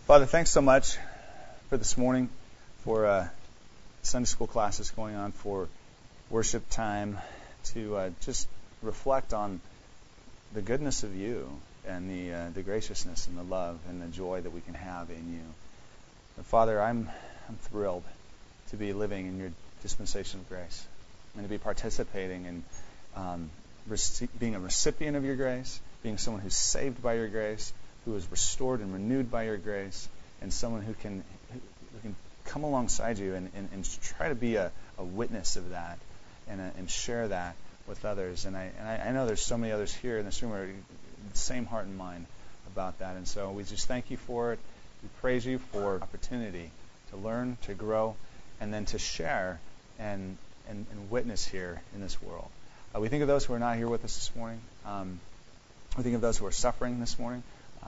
Father, thanks so much for this morning, for Sunday school classes going on, for worship time, to just reflect on the goodness of you and the graciousness and the love and the joy that we can have in you. And Father, I'm thrilled to be living in your dispensation of grace and to be participating in being a recipient of your grace, being someone who's saved by your grace, who is restored and renewed by your grace, and someone who can come alongside you and try to be a witness of that and share that with others. And I know there's so many others here in this room who are the same heart and mind about that. And so we just thank you for it. We praise you for opportunity to learn, to grow, and then to share and witness here in this world. We think of those who are not here with us this morning. We think of those who are suffering this morning.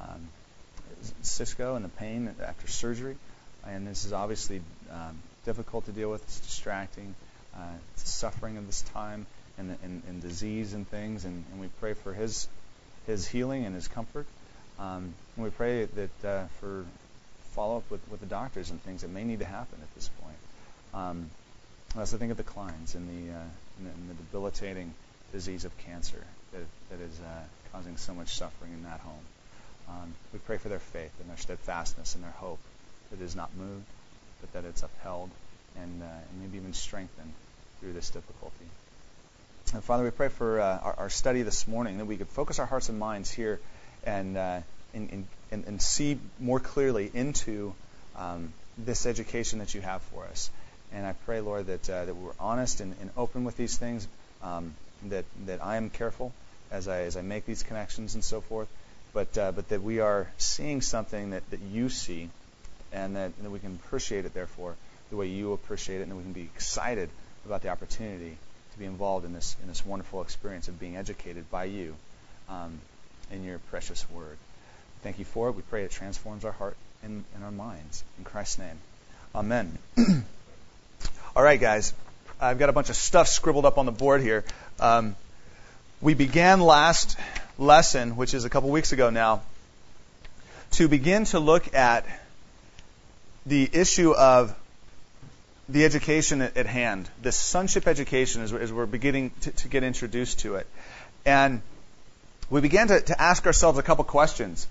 Cisco and the pain after surgery, and this is obviously difficult to deal with. It's distracting. It's the suffering of this time and disease and things, and we pray for his healing and his comfort. And we pray that for follow-up with the doctors and things that may need to happen at this point. I also think of the Kleins and the debilitating disease of cancer that is causing so much suffering in that home. We pray for their faith and their steadfastness and their hope that it is not moved, but that it's upheld and maybe even strengthened through this difficulty. And Father, we pray for our study this morning, that we could focus our hearts and minds here and see more clearly into this education that you have for us. And I pray, Lord, that we're honest and open with these things, that I am careful as I make these connections and so forth, but that we are seeing something that you see, and that we can appreciate it, therefore, the way you appreciate it, and that we can be excited about the opportunity to be involved in this wonderful experience of being educated by you in your precious word. Thank you for it. We pray it transforms our heart and our minds. In Christ's name, amen. All right, guys. I've got a bunch of stuff scribbled up on the board here. We began last lesson, which is a couple weeks ago now, to begin to look at the issue of the education at hand, this sonship education, as we're beginning to get introduced to it. And we began to ask ourselves a couple questions.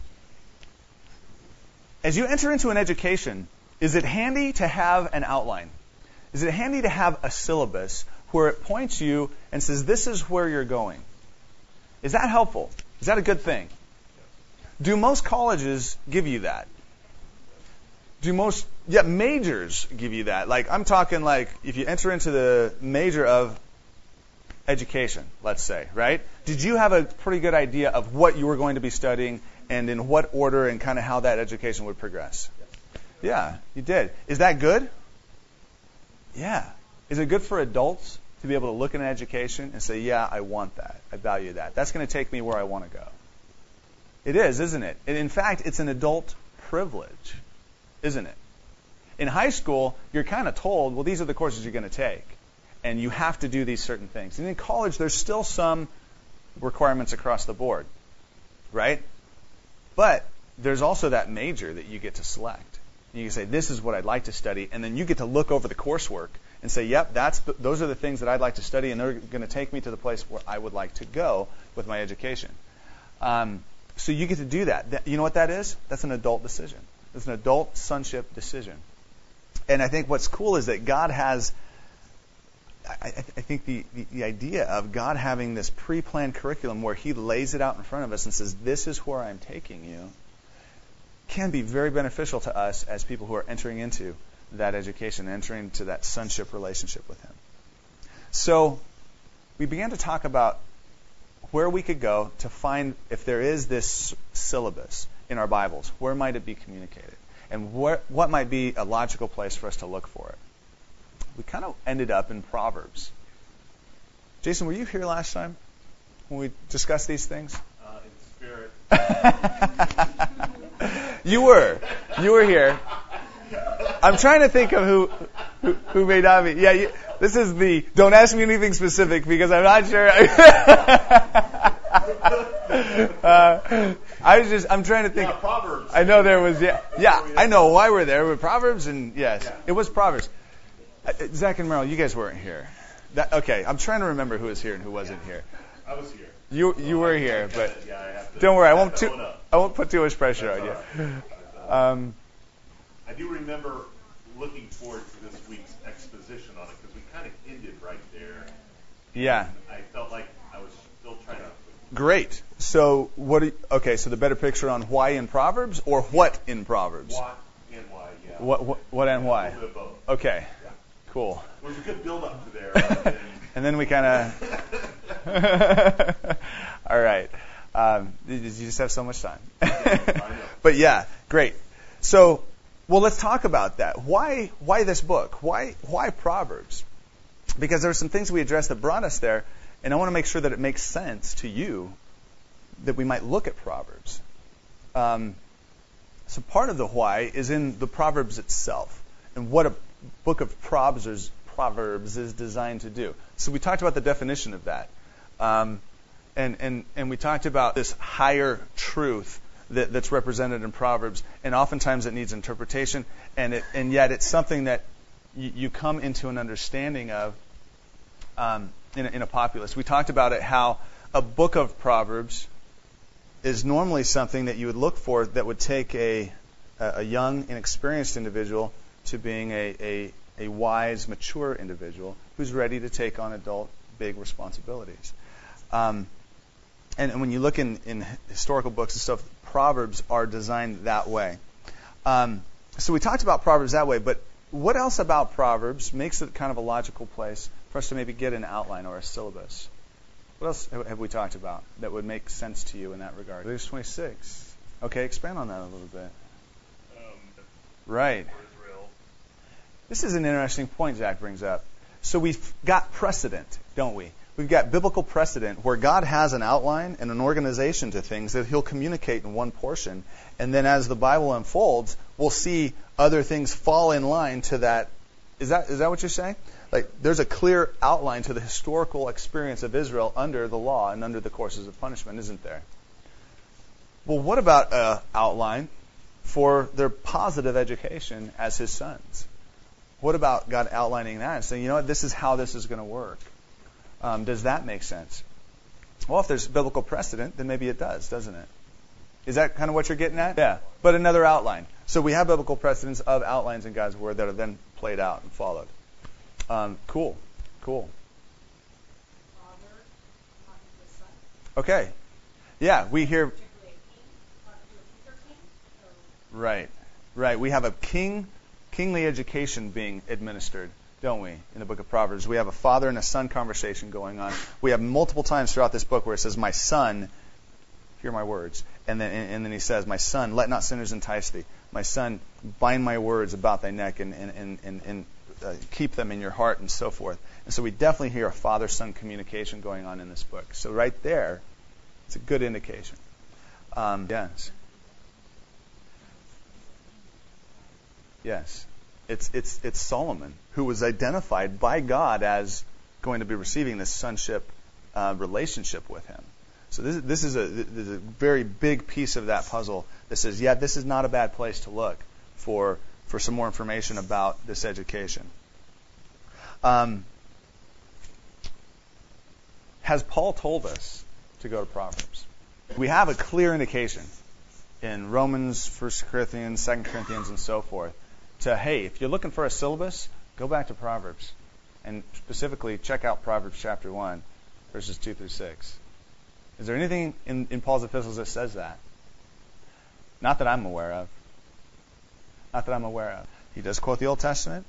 As you enter into an education, is it handy to have an outline? Is it handy to have a syllabus where it points you and says, this is where you're going? Is that helpful? Is that a good thing? Do most colleges give you that? Do most majors give you that? Like, I'm talking like if you enter into the major of education, let's say, right? Did you have a pretty good idea of what you were going to be studying and in what order and kind of how that education would progress? Yeah, you did. Is that good? Yeah. Is it good for adults to be able to look at an education and say, yeah, I want that. I value that. That's going to take me where I want to go. It is, isn't it? And in fact, it's an adult privilege, isn't it? In high school, you're kind of told, well, these are the courses you're going to take, and you have to do these certain things. And in college, there's still some requirements across the board, right? But there's also that major that you get to select. You can say, this is what I'd like to study, and then you get to look over the coursework and say, yep, those are the things that I'd like to study, and they're going to take me to the place where I would like to go with my education. So you get to do that. You know what that is? That's an adult decision. It's an adult sonship decision. And I think what's cool is that God has, I think the idea of God having this pre-planned curriculum where He lays it out in front of us and says, this is where I'm taking you, can be very beneficial to us as people who are entering into that education, entering into that sonship relationship with Him. So we began to talk about where we could go to find if there is this syllabus in our Bibles. Where might it be communicated? And what might be a logical place for us to look for it? We kind of ended up in Proverbs. Jason, were you here last time when we discussed these things? In spirit. You were here. I'm trying to think of who may not be. Yeah, this is the don't ask me anything specific because I'm not sure. I'm trying to think. Yeah, Proverbs. I know there was, I know why we're there. With Proverbs, and yes, it was Proverbs. Zach and Merrill, you guys weren't here. Okay, I'm trying to remember who was here and who wasn't here. I was here. You were here, but I don't worry, I won't put too much pressure on you. I do remember looking forward to this week's exposition on it because we kind of ended right there. Yeah. I felt like I was still trying to. Great. So so the better picture on why in Proverbs or what in Proverbs? What and why, yeah. What and why? A little bit of both. Okay. Yeah. Cool. It was a good build up to there. And then we kind of. All right. You just have so much time. But yeah, great. So, let's talk about that. Why this book? Why Proverbs? Because there are some things we addressed that brought us there, and I want to make sure that it makes sense to you that we might look at Proverbs. So part of the why is in the Proverbs itself and what a book of Proverbs is designed to do. So we talked about the definition of that. And we talked about this higher truth that's represented in Proverbs, and oftentimes it needs interpretation, and yet it's something that you come into an understanding of in a populace. We talked about it, how a book of Proverbs is normally something that you would look for that would take a young, inexperienced individual to being a wise, mature individual who's ready to take on adult, big responsibilities. And when you look in historical books and stuff, Proverbs are designed that way. So we talked about Proverbs that way, but what else about Proverbs makes it kind of a logical place for us to maybe get an outline or a syllabus? What else have we talked about that would make sense to you in that regard? Leviticus 26. Okay, expand on that a little bit. Right. This is an interesting point Zach brings up. So we've got precedent, don't we? We've got biblical precedent where God has an outline and an organization to things that He'll communicate in one portion. And then as the Bible unfolds, we'll see other things fall in line to that. Is that what you're saying? Like, there's a clear outline to the historical experience of Israel under the law and under the courses of punishment, isn't there? Well, what about an outline for their positive education as His sons? What about God outlining that and saying, you know what, this is how this is going to work? Does that make sense? Well, if there's biblical precedent, then maybe it does, doesn't it? Is that kind of what you're getting at? Yeah. But another outline. So we have biblical precedents of outlines in God's Word that are then played out and followed. Cool. Okay. Yeah, we hear. Right. We have a kingly education being administered, don't we, in the book of Proverbs? We have a father and a son conversation going on. We have multiple times throughout this book where it says, "My son, hear my words," and then he says, "My son, let not sinners entice thee. My son, bind my words about thy neck and keep them in your heart," and so forth. And so we definitely hear a father-son communication going on in this book. So right there, it's a good indication. Yes. It's Solomon who was identified by God as going to be receiving this sonship relationship with Him. So this is a very big piece of that puzzle that says, this is not a bad place to look for some more information about this education. Has Paul told us to go to Proverbs? We have a clear indication in Romans, 1 Corinthians, 2 Corinthians, and so forth to, hey, if you're looking for a syllabus, go back to Proverbs. And specifically, check out Proverbs chapter 1, verses 2 through 6. Is there anything in Paul's epistles that says that? Not that I'm aware of. He does quote the Old Testament.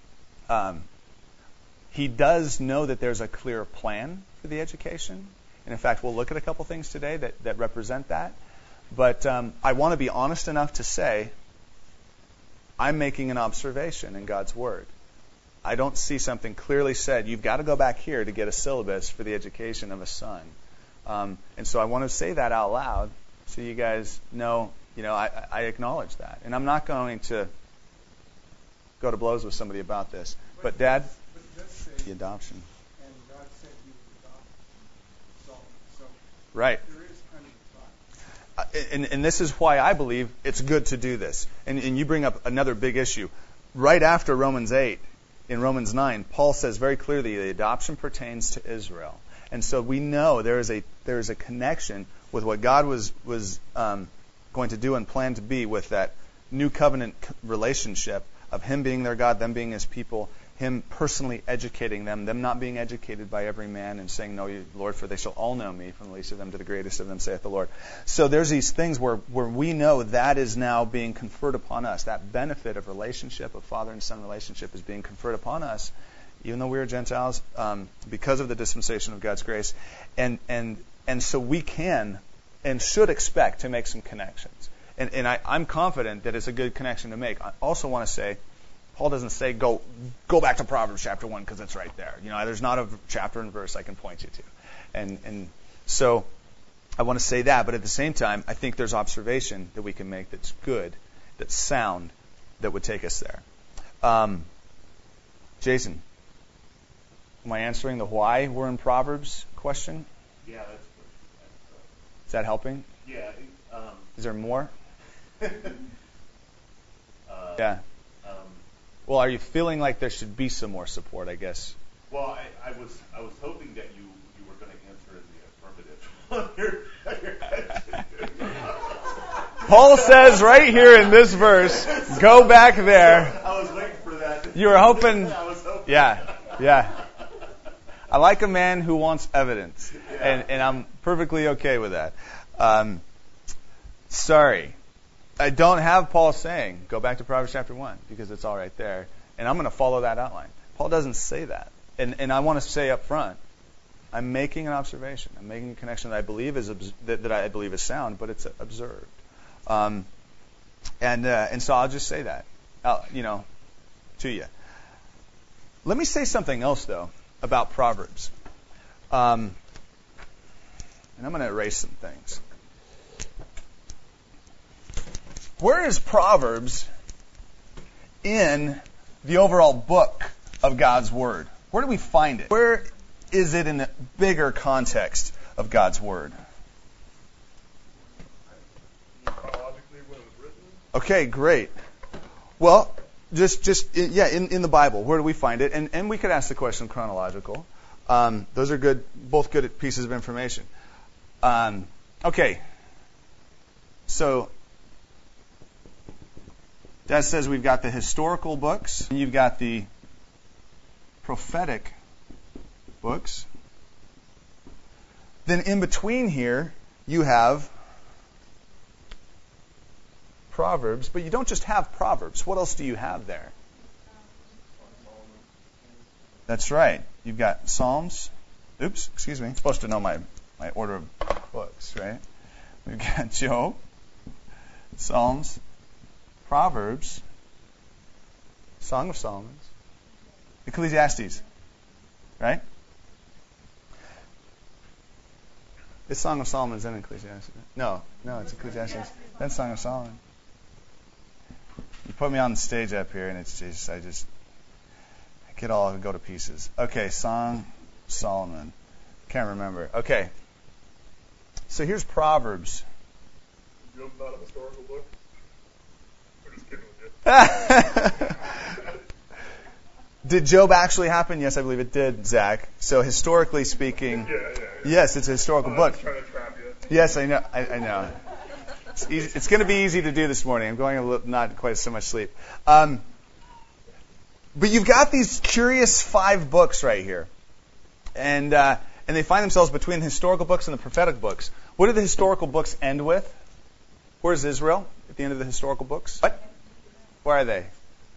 He does know that there's a clear plan for the education. And in fact, we'll look at a couple things today that represent that. But I want to be honest enough to say I'm making an observation in God's Word. I don't see something clearly said, you've got to go back here to get a syllabus for the education of a son. And so I want to say that out loud so you guys know, I acknowledge that. And I'm not going to go to blows with somebody about this. But Dad, the adoption. And God said He would adopt Solomon. So right. There is plenty of and this is why I believe it's good to do this. And you bring up another big issue. Right after Romans 8, in Romans 9, Paul says very clearly the adoption pertains to Israel. And so we know there is a connection with what God was going to do and planned to be with that new covenant relationship of Him being their God, them being His people, Him personally educating them not being educated by every man and saying, "No, Lord, for they shall all know me, from the least of them to the greatest of them, saith the Lord." So there's these things where we know that is now being conferred upon us. That benefit of relationship, of father and son relationship, is being conferred upon us, even though we are Gentiles, because of the dispensation of God's grace. And so we can and should expect to make some connections. And I'm confident that it's a good connection to make. I also want to say, Paul doesn't say go back to Proverbs chapter 1 because it's right there. There's not a chapter and verse I can point you to. And so I want to say that, but at the same time, I think there's observation that we can make that's good, that's sound, that would take us there. Jason, am I answering the why we're in Proverbs question? Yeah, that's good. Is that helping? Yeah. Is there more? Yeah. Well, are you feeling like there should be some more support, I guess? Well, I was hoping that you were going to answer in the affirmative. Paul says right here in this verse, go back there. I was waiting for that. You were hoping. I was hoping. Yeah. I like a man who wants evidence, Yeah. and I'm perfectly okay with that. Sorry. I don't have Paul saying, go back to Proverbs chapter 1, because it's all right there. And I'm going to follow that outline. Paul doesn't say that. And I want to say up front, I'm making an observation. I'm making a connection that I believe is sound, but it's observed. And so I'll just say that, to you. Let me say something else, though, about Proverbs. And I'm going to erase some things. Where is Proverbs in the overall book of God's Word? Where do we find it? Where is it in the bigger context of God's Word? Chronologically when it was written? Okay, great. Well, in the Bible, where do we find it? And we could ask the question chronological. Those are good, both good pieces of information. Okay. So Dad says we've got the historical books, and you've got the prophetic books. Then in between here, you have Proverbs, but you don't just have Proverbs. What else do you have there? That's right. You've got Psalms. Oops, excuse me. I'm supposed to know my order of books, right? We've got Job, Psalms, Proverbs, Song of Solomon, Ecclesiastes, right? This Song of Solomon is in Ecclesiastes. No, it's Ecclesiastes. That's Song of Solomon. You put me on the stage up here, and it's just I get all go to pieces. Okay, Song of Solomon. Can't remember. Okay, so here's Proverbs. Job's not a historical book? I'm just kidding with you. Did Job actually happen? Yes, I believe it did, Zach. So historically speaking, Yeah. yes, it's a historical I book. was trying to trap you. Yes, I know. I know. It's going to be easy to do this morning. I'm going not quite so much sleep. But you've got these curious 5 books right here, and they find themselves between the historical books and the prophetic books. What do the historical books end with? Where's Israel at the end of the historical books? What? Where are they?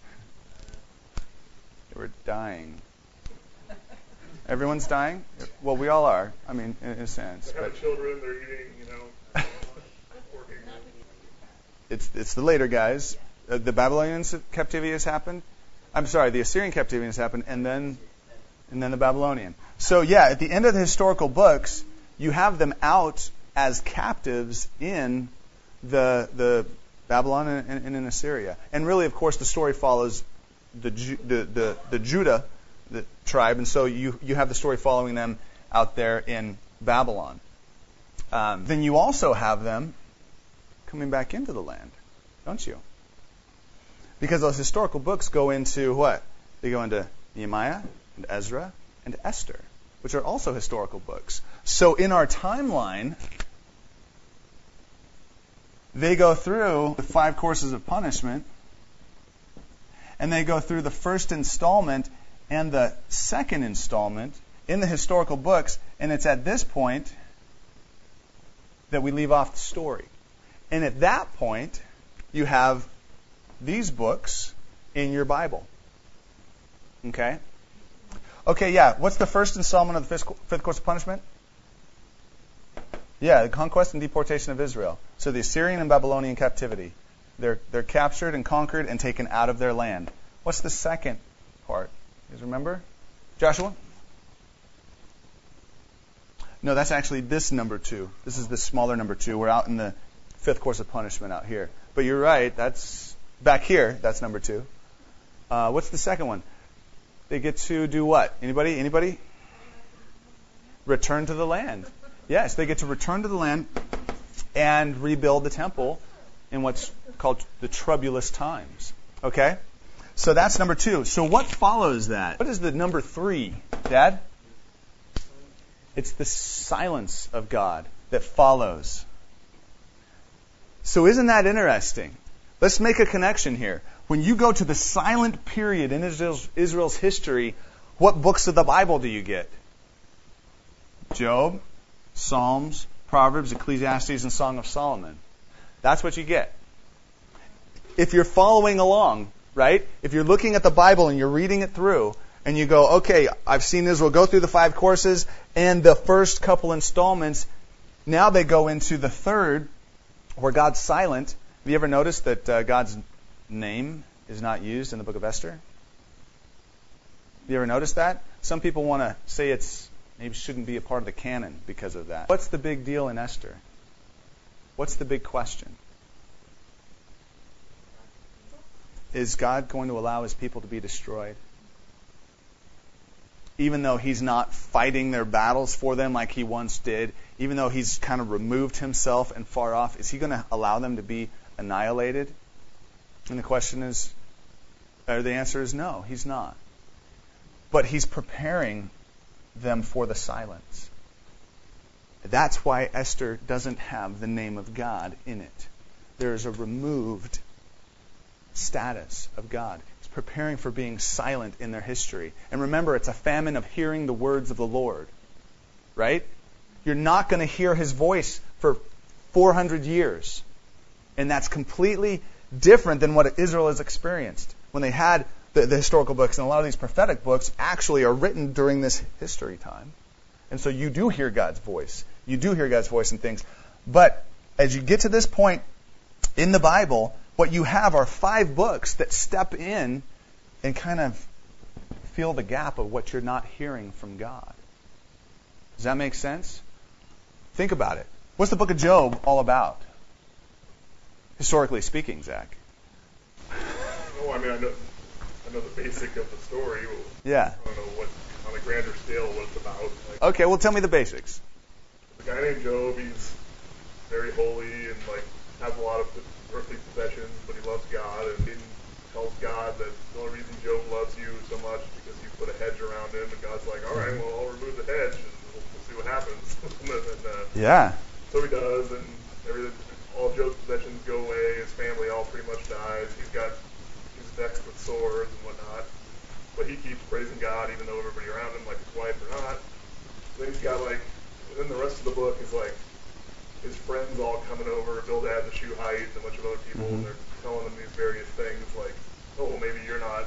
They were dying. Everyone's dying? Well, we all are. I mean, in a sense. They have children, they're eating, working. It's the later guys. The Babylonian captivity has happened. I'm sorry, the Assyrian captivity has happened, and then the Babylonian. So yeah, at the end of the historical books, you have them out as captives in the Babylon and in Assyria. And really, of course, the story follows the Judah the tribe, and so you have the story following them out there in Babylon. Then you also have them coming back into the land, don't you? Because those historical books go into what? They go into Nehemiah and Ezra and Esther, which are also historical books. So in our timeline, they go through the 5 courses of punishment, and they go through the first installment and the second installment in the historical books, and it's at this point that we leave off the story. And at that point, you have these books in your Bible. Okay? Okay, yeah. What's the first installment of the fifth course of punishment? Yeah, the conquest and deportation of Israel. So the Assyrian and Babylonian captivity. They're captured and conquered and taken out of their land. What's the second part? You guys remember? Joshua? No, that's actually this number 2. This is the smaller number 2. We're out in the fifth course of punishment out here. But you're right. That's back here. That's number 2. What's the second one? They get to do what? Anybody? Return to the land. Yes, they get to return to the land and rebuild the temple in what's called the troublous times. Okay? So that's number 2. So what follows that? What is the number 3, Dad? It's the silence of God that follows. So isn't that interesting? Let's make a connection here. When you go to the silent period in Israel's history, what books of the Bible do you get? Job, Psalms, Proverbs, Ecclesiastes, and Song of Solomon. That's what you get. If you're following along, right? If you're looking at the Bible and you're reading it through, and you go, okay, I've seen Israel go through the 5 courses and the first couple installments. Now they go into the third, where God's silent. Have you ever noticed that God's name is not used in the book of Esther? Have you ever noticed that? Some people want to say maybe shouldn't be a part of the canon because of that. What's the big deal in Esther? What's the big question? Is God going to allow His people to be destroyed? Even though He's not fighting their battles for them like He once did, even though He's kind of removed Himself and far off, is He going to allow them to be annihilated? And the question is, or the answer is no, He's not. But He's preparing them for the silence. That's why Esther doesn't have the name of God in it. There's a removed status of God. He's preparing for being silent in their history. And remember, it's a famine of hearing the words of the Lord. Right? You're not going to hear His voice for 400 years. And that's completely different than what Israel has experienced. When they had the historical books, and a lot of these prophetic books actually are written during this history time. And so you do hear God's voice. You do hear God's voice in things. But as you get to this point in the Bible, what you have are 5 books that step in and kind of fill the gap of what you're not hearing from God. Does that make sense? Think about it. What's the book of Job all about? Historically speaking, Zach. Oh, I mean, I know the basic of the story. Yeah. I don't know what, on a grander scale, what it's about. Like, Okay, well, tell me the basics. the guy named Job, he's very holy and has a lot of earthly possessions, but he loves God, and he tells God that the only reason Job loves you so much is because you put a hedge around him, and God's like, all right, well, I'll remove the hedge, and we'll see what happens. Yeah. So he does, and all of Job's possessions go away. His family all pretty much dies. He's vexed with swords and whatnot, but he keeps praising God, even though everybody around him, like his wife or not. Then he's got and then the rest of the book is his friends all coming over, Bildad the Shuhite, and a bunch of other people, and they're telling him these various things like, oh, well, maybe you're not,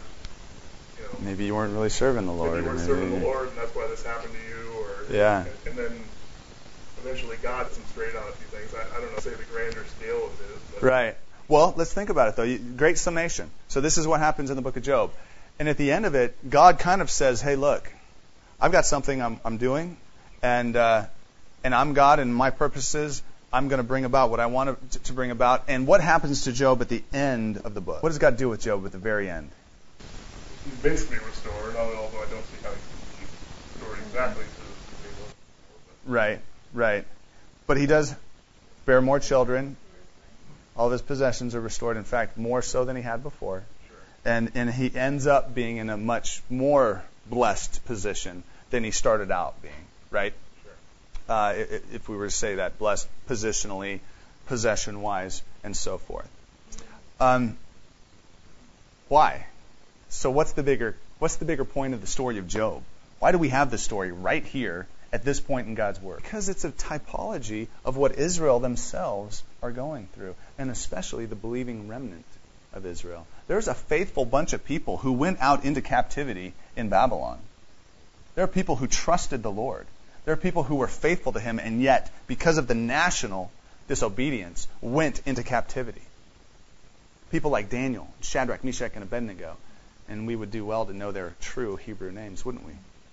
Maybe you weren't really serving the Lord. Maybe you weren't serving the Lord, and that's why this happened to you. Yeah. And then eventually God sets him straight on a few things. I don't know, say the grander scale of it is. But Right. Well, let's think about it, though. Great summation. So this is what happens in the book of Job. And at the end of it, God kind of says, hey, look, I've got something I'm doing, and I'm God, and my purposes, I'm going to bring about what I want to bring about. And what happens to Job at the end of the book? What does God do with Job at the very end? He's basically restored, although I don't see how he's restored exactly to the people. Right. But he does bear more children. All of his possessions are restored. In fact, more so than he had before. And he ends up being in a much more blessed position than he started out being, right? If we were to say that, blessed positionally, possession-wise, and so forth. Why? So what's the bigger point of the story of Job? Why do we have this story right here at this point in God's Word? Because it's a typology of what Israel themselves are going through, and especially the believing remnant of Israel. There's a faithful bunch of people who went out into captivity in Babylon. There are people who trusted the Lord. There are people who were faithful to Him, and yet, because of the national disobedience, went into captivity. People like Daniel, Shadrach, Meshach, and Abednego. And we would do well to know their true Hebrew names, wouldn't we?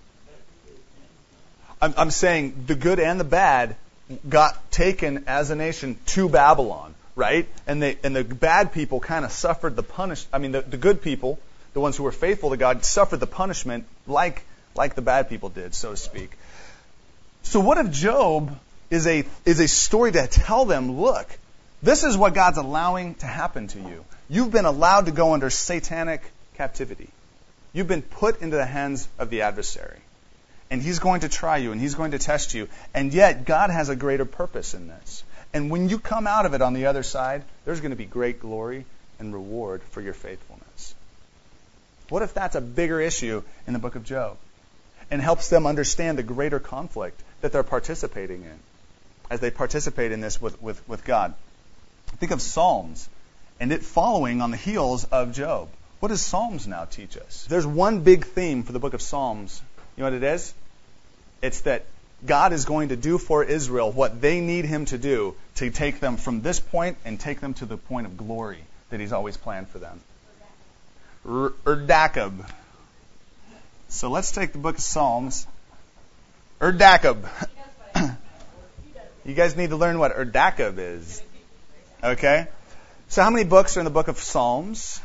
I'm saying the good and the bad got taken as a nation to Babylon, right? And the bad people kind of suffered the punishment. The good people, the ones who were faithful to God, suffered the punishment like the bad people did, so to speak. So what if Job is a story to tell them, look, this is what God's allowing to happen to you. You've been allowed to go under satanic captivity. You've been put into the hands of the adversary. And he's going to try you, and he's going to test you. And yet, God has a greater purpose in this. And when you come out of it on the other side, there's going to be great glory and reward for your faithfulness. What if that's a bigger issue in the book of Job? And helps them understand the greater conflict that they're participating in as they participate in this with God. Think of Psalms and it following on the heels of Job. What does Psalms now teach us? There's one big theme for the book of Psalms. You know what it is? It's that God is going to do for Israel what they need Him to do to take them from this point and take them to the point of glory that He's always planned for them. Erdakab. So let's take the book of Psalms. Erdakab. You guys need to learn what Erdakab is. Okay? So how many books are in the book of Psalms?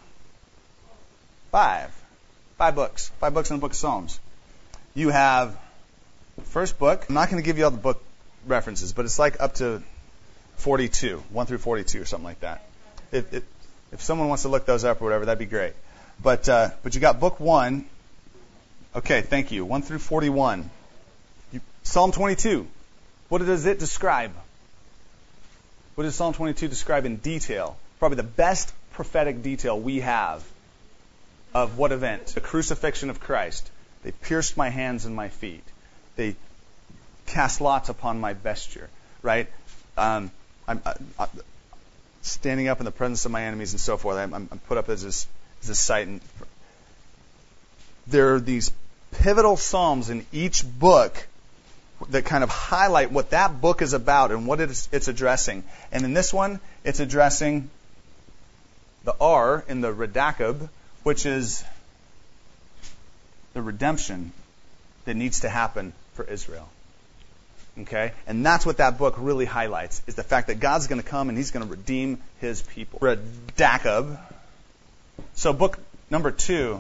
5. 5 books. 5 books in the book of Psalms. You have the first book. I'm not going to give you all the book references, but it's like up to 42. 1 through 42 or something like that. If someone wants to look those up or whatever, that'd be great. But you got book 1. Okay, thank you. 1 through 41. Psalm 22. What does it describe? What does Psalm 22 describe in detail? Probably the best prophetic detail we have of what event? The crucifixion of Christ. They pierced my hands and my feet. They cast lots upon my vesture. Right? I'm standing up in the presence of my enemies and so forth. I'm put up as this sight. And there are these pivotal psalms in each book that kind of highlight what that book is about and what it's addressing. And in this one, it's addressing the R in the Redakab, which is the redemption that needs to happen for Israel. Okay? And that's what that book really highlights, is the fact that God's going to come and He's going to redeem His people. Redakab. So book number 2,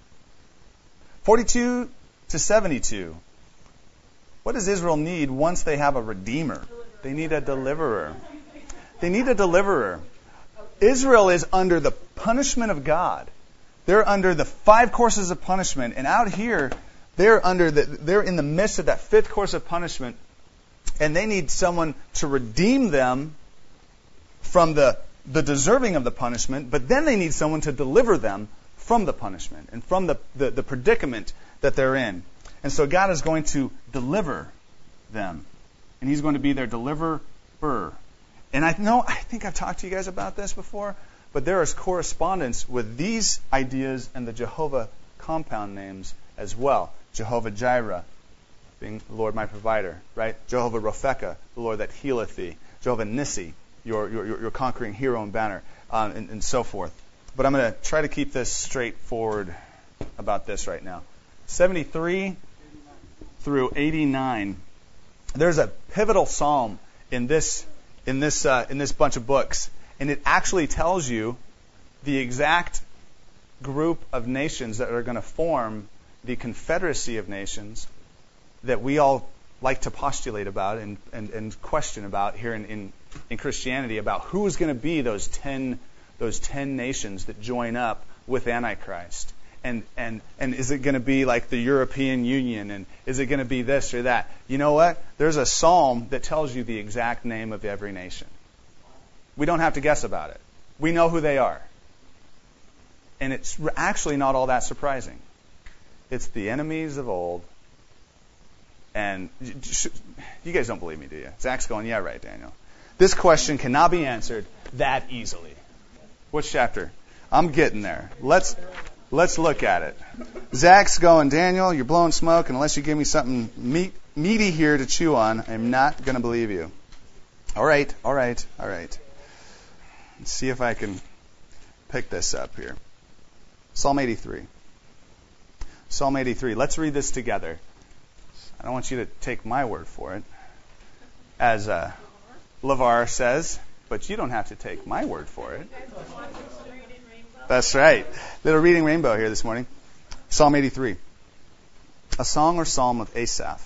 42 to 72. What does Israel need once they have a redeemer? They need a deliverer. They need a deliverer. Israel is under the punishment of God. They're under the 5 courses of punishment, and out here they're in the midst of that 5th course of punishment, and they need someone to redeem them from the deserving of the punishment, but then they need someone to deliver them from the punishment and from the predicament that they're in. And so God is going to deliver them. And He's going to be their deliverer. And I think I've talked to you guys about this before, but there is correspondence with these ideas and the Jehovah compound names as well. Jehovah Jireh, being the Lord my provider, right? Jehovah Rophekah, the Lord that healeth thee. Jehovah Nissi, your conquering hero and banner, and so forth. But I'm going to try to keep this straightforward about this right now. 73 through 89. There's a pivotal psalm in this bunch of books, and it actually tells you the exact group of nations that are going to form the confederacy of nations that we all like to postulate about and question about here in in Christianity about who is going to be those 10 nations that join up with Antichrist. And is it going to be like the European Union? And is it going to be this or that? You know what? There's a psalm that tells you the exact name of every nation. We don't have to guess about it. We know who they are. And it's actually not all that surprising. It's the enemies of old. And you guys don't believe me, do you? Zach's going, yeah, right, Daniel. This question cannot be answered that easily. Which chapter? I'm getting there. Let's look at it. Zach's going, Daniel, you're blowing smoke, and unless you give me something meaty here to chew on, I'm not going to believe you. All right. Let's see if I can pick this up here. Psalm 83. Psalm 83. Let's read this together. I don't want you to take my word for it, as LeVar says, but you don't have to take my word for it. That's right. Little reading rainbow here this morning. Psalm 83. A song or psalm of Asaph.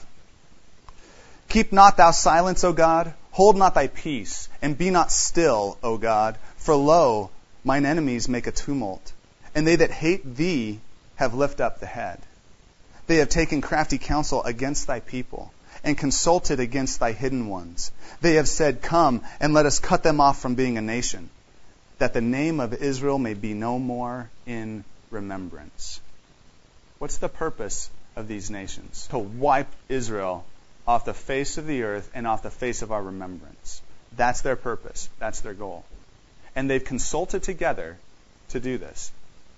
Keep not thou silence, O God. Hold not thy peace, and be not still, O God. For lo, mine enemies make a tumult, and they that hate thee have lifted up the head. They have taken crafty counsel against thy people, and consulted against thy hidden ones. They have said, Come, and let us cut them off from being a nation, that the name of Israel may be no more in remembrance. What's the purpose of these nations? To wipe Israel off the face of the earth and off the face of our remembrance. That's their purpose. That's their goal. And they've consulted together to do this.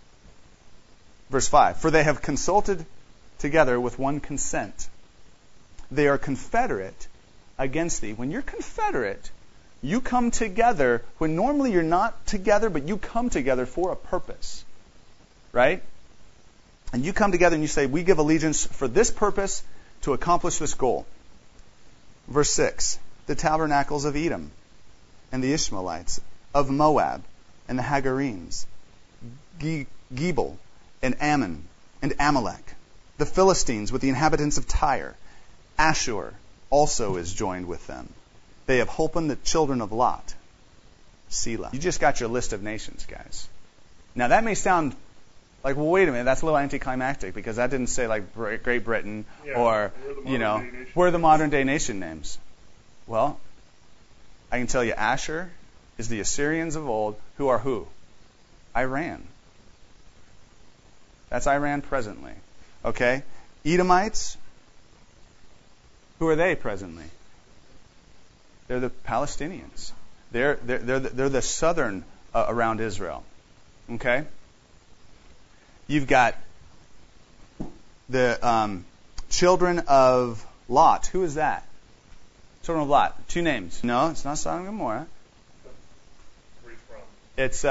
Verse 5, For they have consulted together with one consent. They are confederate against thee. When you're confederate, you come together when normally you're not together, but you come together for a purpose. Right? And you come together and you say, we give allegiance for this purpose to accomplish this goal. Verse 6, the tabernacles of Edom and the Ishmaelites, of Moab and the Hagarenes, Gebal and Ammon and Amalek, the Philistines with the inhabitants of Tyre, Ashur also is joined with them. They have holpen the children of Lot. Selah. You just got your list of nations, guys. Now that may sound like, well, wait a minute, that's a little anticlimactic because that didn't say like Great Britain or, where are the modern day nation names? Well, I can tell you Ashur is the Assyrians of old, who are who? Iran. That's Iran presently. Okay? Edomites, who are they presently? They're the Palestinians. They're the southern around Israel. Okay? You've got the children of Lot. Who is that? Children of Lot. Two names. No, it's not Sodom and Gomorrah. Where are you from? It's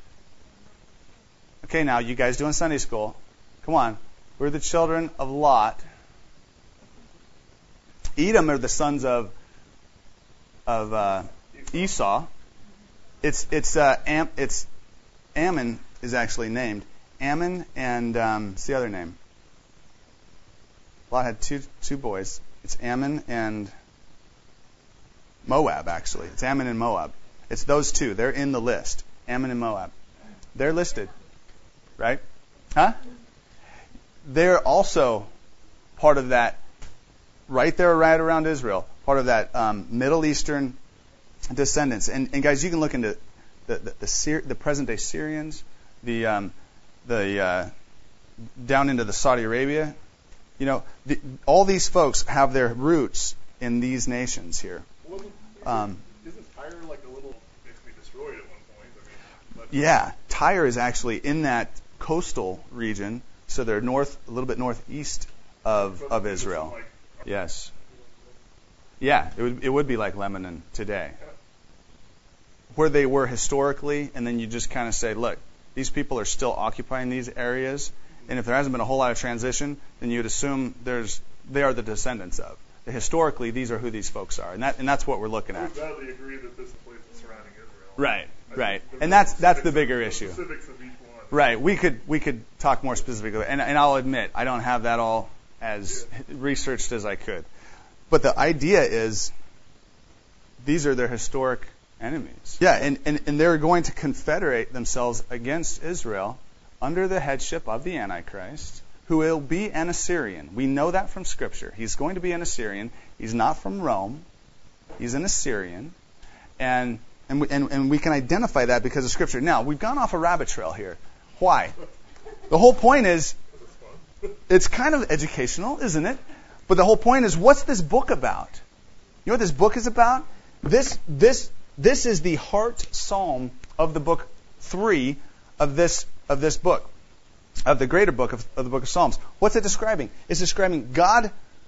okay. Now you guys doing Sunday school? Come on. We're the children of Lot. Edom are the sons of Esau. It's Ammon is actually named Ammon, and what's the other name? Lot had two boys. It's Ammon and Moab, actually. It's Ammon and Moab. It's those two. They're in the list. Ammon and Moab. They're listed. Right? Huh? They're also part of that, right there, right around Israel, part of that Middle Eastern descendants. And guys, you can look into the present-day Syrians, the down into the Saudi Arabia. You know, all these folks have their roots in these nations here. Isn't Tyre like a little basically destroyed at one point? Yeah, Tyre is actually in that coastal region, so they're a little bit northeast of Israel. Yes. Yeah, it would be like Lebanon today, where they were historically, and then you just kind of say, look, these people are still occupying these areas, and if there hasn't been a whole lot of transition, then you'd assume they are the descendants of. Historically, these are who these folks are, and that's what we're looking at. I would gladly agree that this is a place that's surrounding Israel. Right. And that's the bigger issue. Specifics of each one. Right. We could talk more specifically, and I'll admit I don't have that all as researched as I could. But the idea is these are their historic Enemies. Yeah, and they're going to confederate themselves against Israel under the headship of the Antichrist, who will be an Assyrian. We know that from Scripture. He's going to be an Assyrian. He's not from Rome. He's an Assyrian. And we can identify that because of Scripture. Now, we've gone off a rabbit trail here. Why? The whole point is, it's kind of educational, isn't it? But the whole point is, what's this book about? You know what this book is about? This is the heart psalm of the book 3 of this book, of the greater book of the book of Psalms. What's it describing? It's describing God,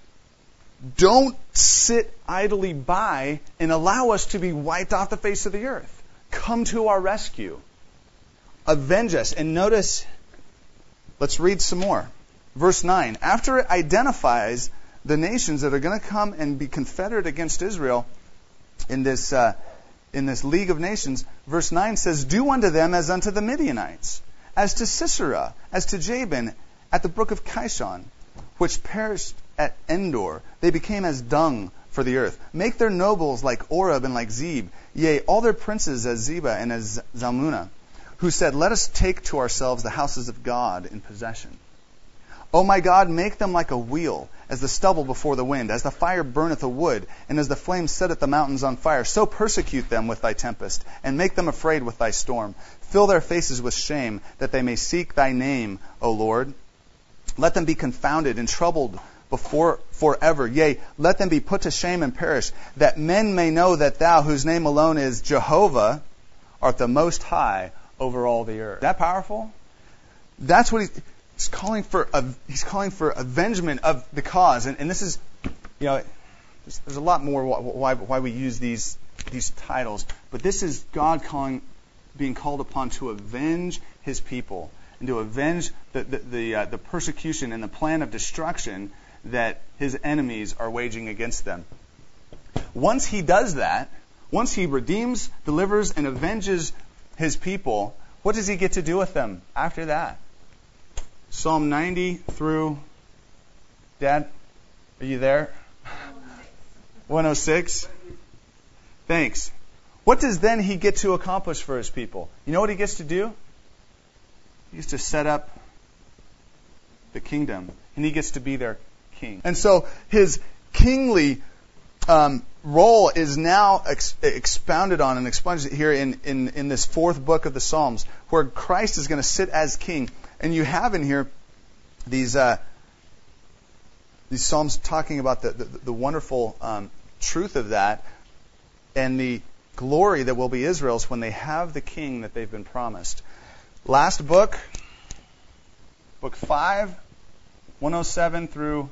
don't sit idly by and allow us to be wiped off the face of the earth. Come to our rescue. Avenge us. And notice, let's read some more. Verse 9. After it identifies the nations that are going to come and be confederate against Israel in this league of nations, verse 9 says, do unto them as unto the Midianites, as to Sisera, as to Jabin, at the brook of Kishon, which perished at Endor. They became as dung for the earth. Make their nobles like Oreb and like Zeb, yea, all their princes as Zeba and as Zalmunna, who said, let us take to ourselves the houses of God in possession. O my God, make them like a wheel, as the stubble before the wind, as the fire burneth a wood, and as the flame setteth the mountains on fire. So persecute them with thy tempest, and make them afraid with thy storm. Fill their faces with shame, that they may seek thy name, O Lord. Let them be confounded and troubled forever. Yea, let them be put to shame and perish, that men may know that thou, whose name alone is Jehovah, art the most high over all the earth. Is that powerful? That's what he's calling for. He's calling for avengement of the cause, and this is, there's a lot more why we use these titles, but this is God being called upon to avenge His people and to avenge the persecution and the plan of destruction that His enemies are waging against them. Once He does that, once He redeems, delivers, and avenges His people, what does He get to do with them after that? Psalm 90 through, Dad, are you there? 106. Thanks. What does then He get to accomplish for His people? You know what He gets to do? He gets to set up the kingdom, and He gets to be their king. And so His kingly role is now expounded on and expunged here in this fourth book of the Psalms, where Christ is going to sit as king. And you have in here these Psalms talking about the wonderful truth of that and the glory that will be Israel's when they have the king that they've been promised. Last book, book 5, 107 through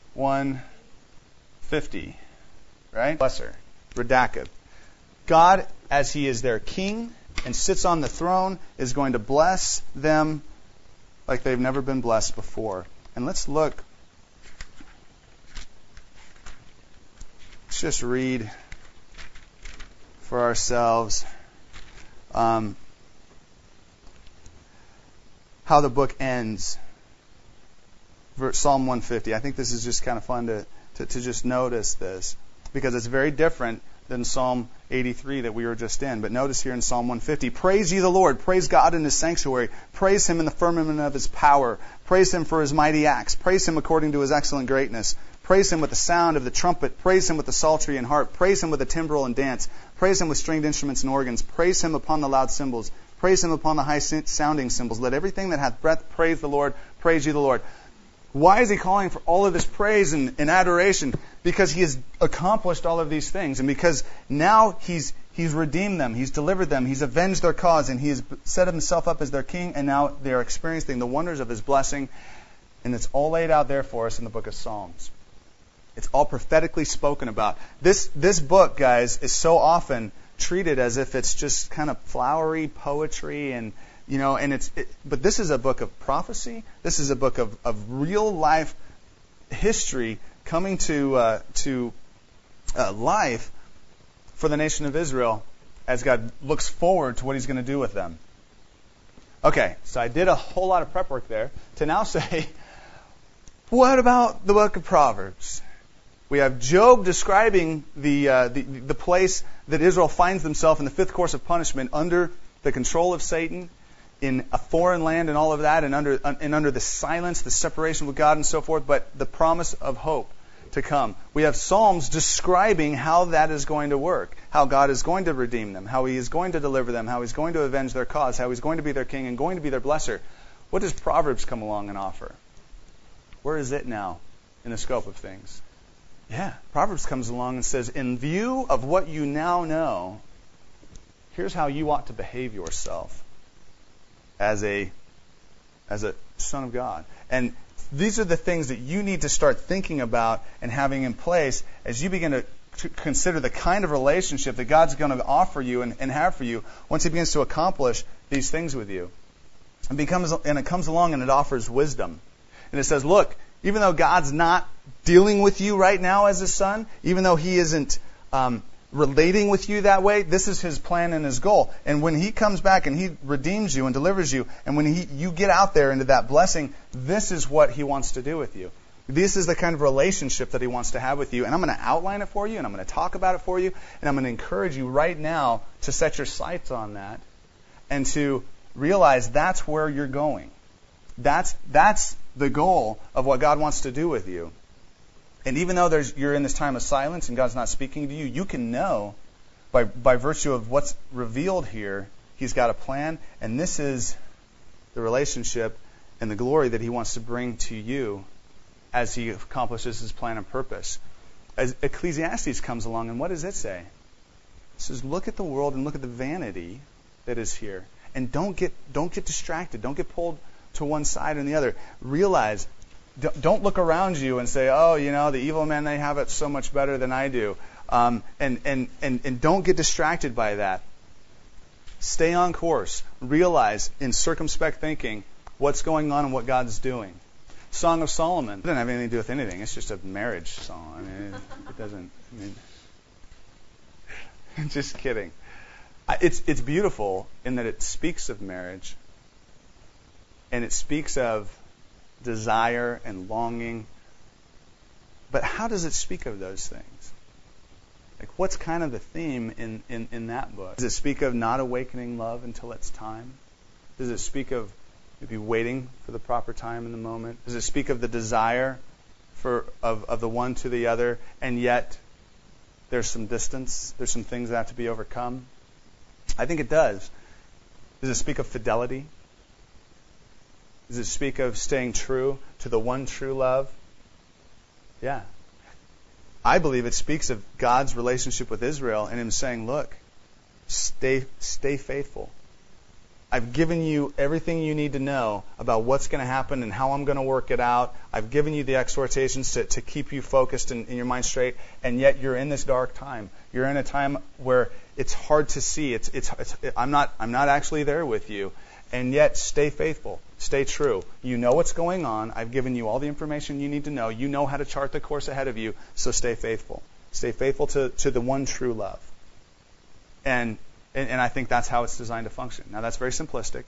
150. Right? Blesser, Redacted. God, as He is their king and sits on the throne, is going to bless them like they've never been blessed before. And let's look. Let's just read for ourselves how the book ends. Psalm 150. I think this is just kind of fun to just notice this, because it's very different than Psalm 83 that we were just in. But notice here in Psalm 150, praise ye the Lord, praise God in His sanctuary, praise Him in the firmament of His power, praise Him for His mighty acts, praise Him according to His excellent greatness, praise Him with the sound of the trumpet, praise Him with the psaltery and harp, praise Him with the timbrel and dance, praise Him with stringed instruments and organs, praise Him upon the loud cymbals, praise Him upon the high sounding cymbals. Let everything that hath breath praise the Lord, praise ye the Lord. Why is He calling for all of this praise and adoration? Because He has accomplished all of these things, and because now He's redeemed them, He's delivered them, He's avenged their cause, and He has set Himself up as their king, and now they are experiencing the wonders of His blessing, and it's all laid out there for us in the book of Psalms. It's all prophetically spoken about. This book, guys, is so often treated as if it's just kind of flowery poetry and but this is a book of prophecy. This is a book of real life history coming to life for the nation of Israel as God looks forward to what He's going to do with them. Okay, so I did a whole lot of prep work there to now say, what about the book of Proverbs? We have Job describing the place that Israel finds themselves in the fifth course of punishment under the control of Satan, in a foreign land and all of that, and under the silence, the separation with God and so forth, but the promise of hope to come. We have Psalms describing how that is going to work, how God is going to redeem them, how He is going to deliver them, how He's going to avenge their cause, how He's going to be their king and going to be their blesser. What does Proverbs come along and offer? Where is it now in the scope of things? Yeah, Proverbs comes along and says, in view of what you now know, here's how you ought to behave yourself as a son of God. And these are the things that you need to start thinking about and having in place as you begin to consider the kind of relationship that God's going to offer you and have for you once He begins to accomplish these things with you. And it comes along and it offers wisdom. And it says, look, even though God's not dealing with you right now as a son, even though He isn't relating with you that way, this is His plan and His goal. And when He comes back and He redeems you and delivers you, and when you get out there into that blessing, this is what He wants to do with you. This is the kind of relationship that He wants to have with you. And I'm going to outline it for you, and I'm going to talk about it for you, and I'm going to encourage you right now to set your sights on that and to realize that's where you're going. That's the goal of what God wants to do with you. And even though you're in this time of silence and God's not speaking to you, you can know by virtue of what's revealed here, He's got a plan, and this is the relationship and the glory that He wants to bring to you as He accomplishes His plan and purpose. As Ecclesiastes comes along, and what does it say? It says, look at the world and look at the vanity that is here. And don't get distracted. Don't get pulled to one side or the other. Realize, don't look around you and say, oh, the evil men, they have it so much better than I do. And don't get distracted by that. Stay on course. Realize in circumspect thinking what's going on and what God's doing. Song of Solomon. It doesn't have anything to do with anything. It's just a marriage song. I mean, it doesn't. Just kidding. It's beautiful in that it speaks of marriage. And it speaks of desire and longing. But how does it speak of those things? Like, what's kind of the theme in that book? Does it speak of not awakening love until it's time? Does it speak of maybe waiting for the proper time in the moment? Does it speak of the desire of the one to the other, and yet there's some distance, there's some things that have to be overcome? I think it does. Does it speak of fidelity? Does it speak of staying true to the one true love? Yeah. I believe it speaks of God's relationship with Israel and Him saying, look, stay faithful. I've given you everything you need to know about what's going to happen and how I'm going to work it out. I've given you the exhortations to keep you focused and your mind straight, and yet you're in this dark time. You're in a time where it's hard to see. I'm not actually there with you. And yet, stay faithful. Stay true. You know what's going on. I've given you all the information you need to know. You know how to chart the course ahead of you, so stay faithful. Stay faithful to the one true love. And I think that's how it's designed to function. Now, that's very simplistic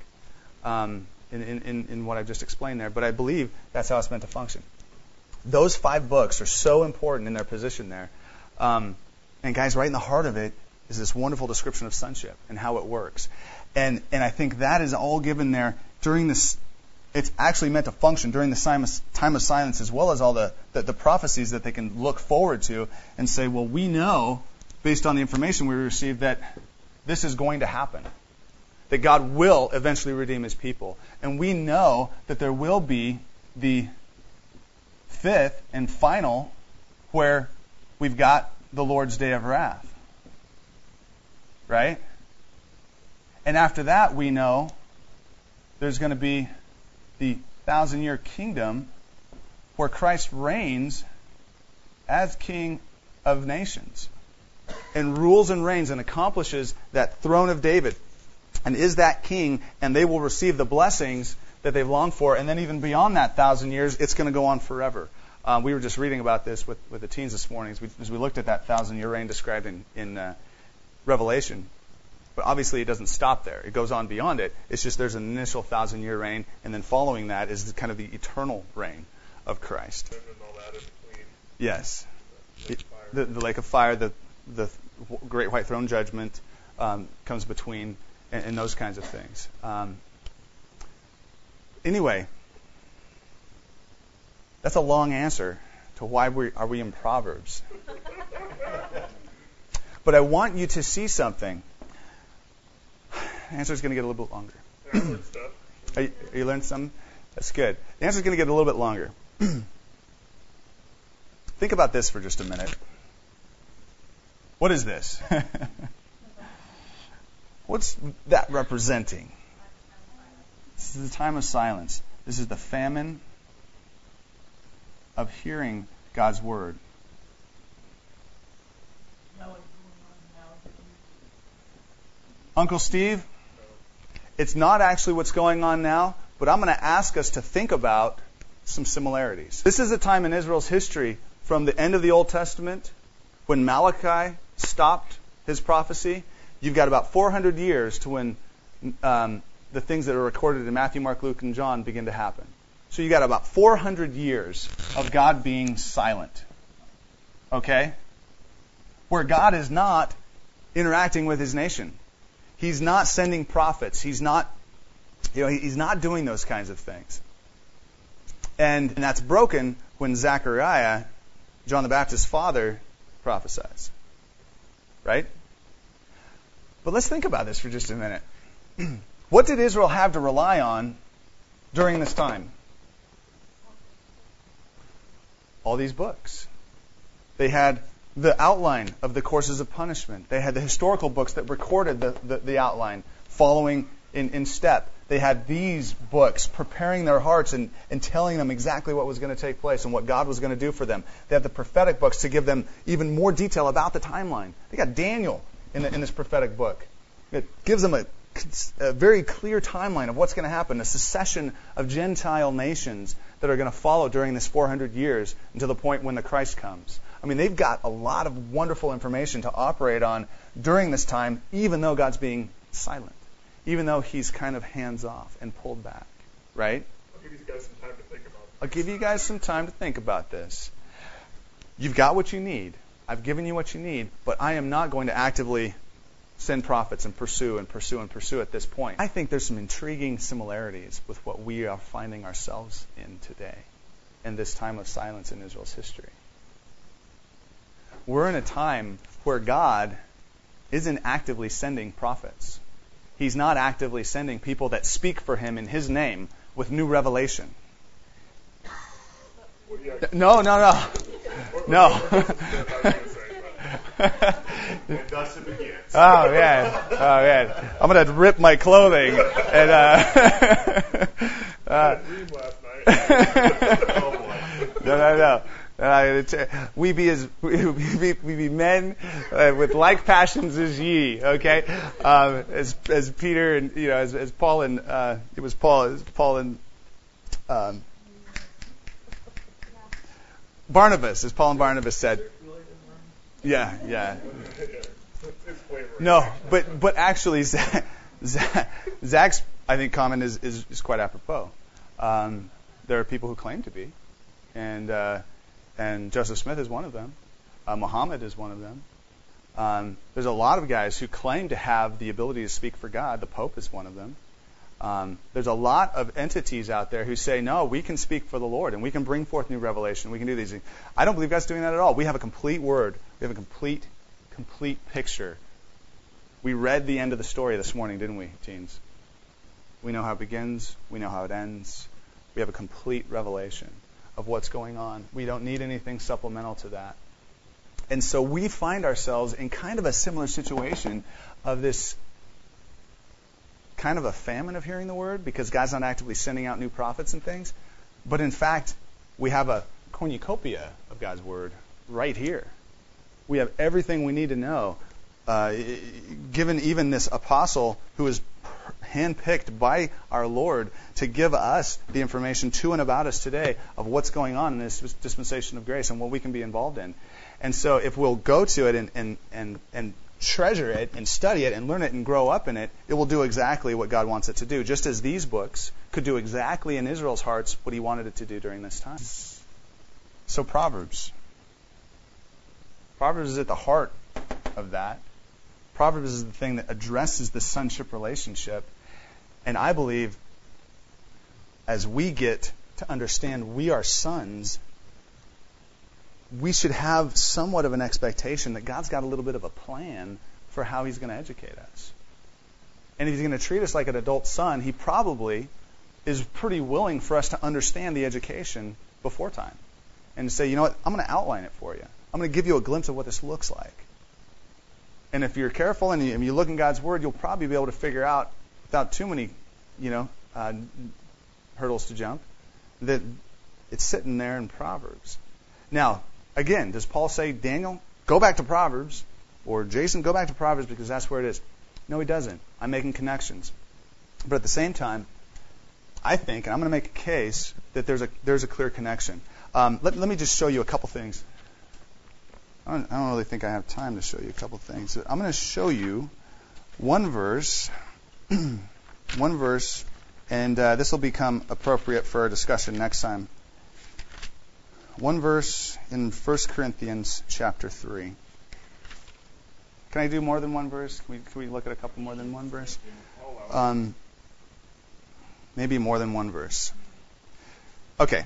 in what I've just explained there, but I believe that's how it's meant to function. Those 5 books are so important in their position there. And guys, right in the heart of it is this wonderful description of sonship and how it works. And I think that is all given there during this. It's actually meant to function during the time of silence, as well as all the prophecies that they can look forward to and say, well, we know, based on the information we received, that this is going to happen, that God will eventually redeem His people. And we know that there will be the 5th and final where we've got the Lord's day of wrath. Right? And after that, we know there's going to be the 1,000-year kingdom where Christ reigns as King of nations and rules and reigns and accomplishes that throne of David and is that king, and they will receive the blessings that they've longed for. And then even beyond that 1,000 years, it's going to go on forever. We were just reading about this with the teens this morning as we looked at that 1,000-year reign described in Revelation. But obviously it doesn't stop there. It goes on beyond it. It's just there's an initial 1,000-year reign, and then following that is kind of the eternal reign of Christ. And all that in between. Yes. The lake of fire, the great white throne judgment comes between, and those kinds of things. Anyway, that's a long answer to why are we in Proverbs. But I want you to see something. The answer is going to get a little bit longer. I learned stuff. You learned something? That's good. The answer is going to get a little bit longer. Think about this for just a minute. What is this? What's that representing? This is the time of silence. This is the famine of hearing God's word. Uncle Steve, it's not actually what's going on now, but I'm going to ask us to think about some similarities. This is a time in Israel's history from the end of the Old Testament, when Malachi stopped his prophecy. You've got about 400 years to when the things that are recorded in Matthew, Mark, Luke, and John begin to happen. So you've got about 400 years of God being silent. Okay? Where God is not interacting with his nation. He's not sending prophets. He's not doing those kinds of things. And that's broken when Zechariah, John the Baptist's father, prophesies. Right? But let's think about this for just a minute. What did Israel have to rely on during this time? All these books. They had the outline of the courses of punishment. They had the historical books that recorded the outline following in step. They had these books preparing their hearts and telling them exactly what was going to take place and what God was going to do for them. They had the prophetic books to give them even more detail about the timeline. They got Daniel in this prophetic book. It gives them a very clear timeline of what's going to happen, a succession of Gentile nations that are going to follow during this 400 years until the point when the Christ comes. I mean, they've got a lot of wonderful information to operate on during this time, even though God's being silent, even though he's kind of hands off and pulled back, right? I'll give you guys some time to think about it. I'll give you guys some time to think about this. You've got what you need. I've given you what you need, but I am not going to actively send prophets and pursue at this point. I think there's some intriguing similarities with what we are finding ourselves in today, in this time of silence in Israel's history. We're in a time where God isn't actively sending prophets. He's not actively sending people that speak for him in his name with new revelation. No. And thus it begins. Oh man! I'm gonna rip my clothing and. I had a dream last night. No. We be men with like passions as ye. Okay, as Peter and as Paul and it was Paul and Barnabas, as Paul and Barnabas said. Yeah. No, but actually, Zach's I think comment is quite apropos. There are people who claim to be, and Joseph Smith is one of them. Muhammad is one of them. There's a lot of guys who claim to have the ability to speak for God. The Pope is one of them. There's a lot of entities out there who say, no, we can speak for the Lord and we can bring forth new revelation. We can do these things. I don't believe God's doing that at all. We have a complete word. We have a complete picture. We read the end of the story this morning, didn't we, teens? We know how it begins. We know how it ends. We have a complete revelation of what's going on. We don't need anything supplemental to that. And so we find ourselves in kind of a similar situation of this kind of a famine of hearing the word because God's not actively sending out new prophets and things. But in fact, we have a cornucopia of God's word right here. We have everything we need to know, given even this apostle who is handpicked by our Lord to give us the information to and about us today of what's going on in this dispensation of grace and what we can be involved in. And so if we'll go to it and treasure it and study it and learn it and grow up in it, it will do exactly what God wants it to do, just as these books could do exactly in Israel's hearts what he wanted it to do during this time. So Proverbs. Proverbs is at the heart of that. Proverbs is the thing that addresses the sonship relationship. And I believe as we get to understand we are sons, we should have somewhat of an expectation that God's got a little bit of a plan for how He's going to educate us. And if He's going to treat us like an adult son, He probably is pretty willing for us to understand the education before time. And to say, you know what, I'm going to outline it for you. I'm going to give you a glimpse of what this looks like. And if you're careful and you look in God's Word, you'll probably be able to figure out, without too many, hurdles to jump, that it's sitting there in Proverbs. Now, again, does Paul say, Daniel, go back to Proverbs, or Jason, go back to Proverbs because that's where it is? No, he doesn't. I'm making connections. But at the same time, I think, and I'm going to make a case, that there's a clear connection. Let me just show you a couple things. I don't really think I have time to show you a couple things. I'm going to show you one verse, and this will become appropriate for our discussion next time. One verse in 1 Corinthians chapter 3. Can I do more than one verse? Can we look at a couple more than one verse? Maybe more than one verse. Okay.